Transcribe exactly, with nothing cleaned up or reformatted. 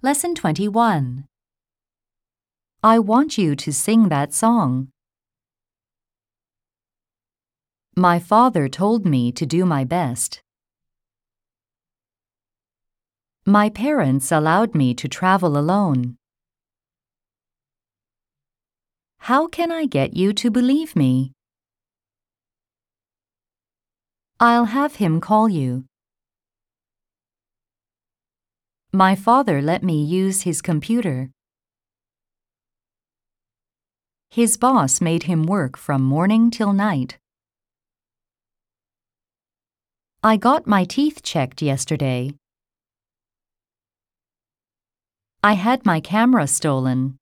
Lesson twenty-one. I want you to sing that song. My father told me to do my best. My parents allowed me to travel alone. How can I get you to believe me? I'll have him call you. My father let me use his computer. His boss made him work from morning till night. I got my teeth checked yesterday. I had my camera stolen.